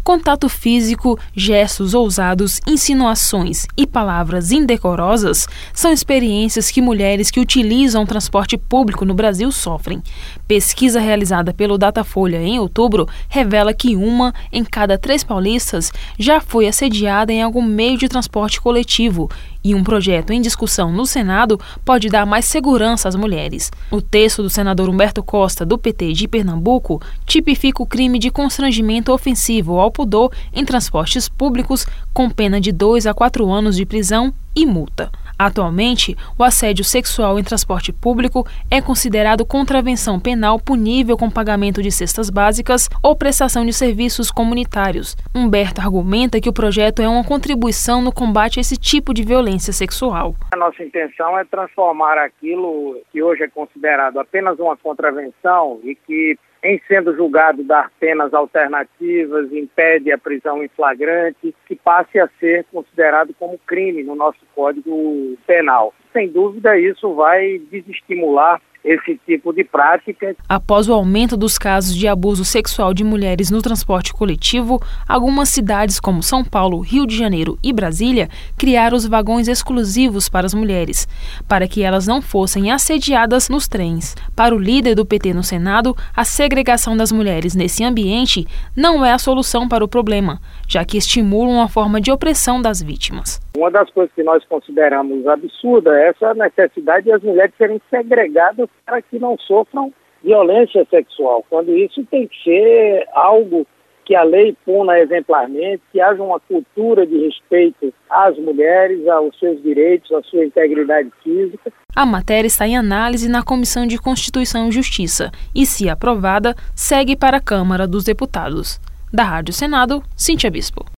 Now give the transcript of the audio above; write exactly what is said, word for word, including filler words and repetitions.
Contato físico, gestos ousados, insinuações e palavras indecorosas são experiências que mulheres que utilizam o transporte público no Brasil sofrem. Pesquisa realizada pelo Datafolha em outubro revela que uma em cada três paulistas já foi assediada em algum meio de transporte coletivo, e um projeto em discussão no Senado pode dar mais segurança às mulheres. O texto do senador Humberto Costa, do P T de Pernambuco, tipifica o crime de constrangimento ofensivo ao pudor em transportes públicos com pena de dois a quatro anos de prisão e multa. Atualmente, o assédio sexual em transporte público é considerado contravenção penal punível com pagamento de cestas básicas ou prestação de serviços comunitários. Humberto argumenta que o projeto é uma contribuição no combate a esse tipo de violência sexual. A nossa intenção é transformar aquilo que hoje é considerado apenas uma contravenção e que, em sendo julgado dar penas alternativas, impede a prisão em flagrante, que passe a ser considerado como crime no nosso Código Penal. Sem dúvida, isso vai desestimular esse tipo de prática. Após o aumento dos casos de abuso sexual de mulheres no transporte coletivo, algumas cidades como São Paulo, Rio de Janeiro e Brasília criaram os vagões exclusivos para as mulheres, para que elas não fossem assediadas nos trens. Para o líder do P T no Senado, a segregação das mulheres nesse ambiente não é a solução para o problema, já que estimula uma forma de opressão das vítimas. Uma das coisas que nós consideramos absurda é essa necessidade de as mulheres serem segregadas para que não sofram violência sexual, quando isso tem que ser algo que a lei puna exemplarmente, que haja uma cultura de respeito às mulheres, aos seus direitos, à sua integridade física. A matéria está em análise na Comissão de Constituição e Justiça e, se aprovada, segue para a Câmara dos Deputados. Da Rádio Senado, Cíntia Bispo.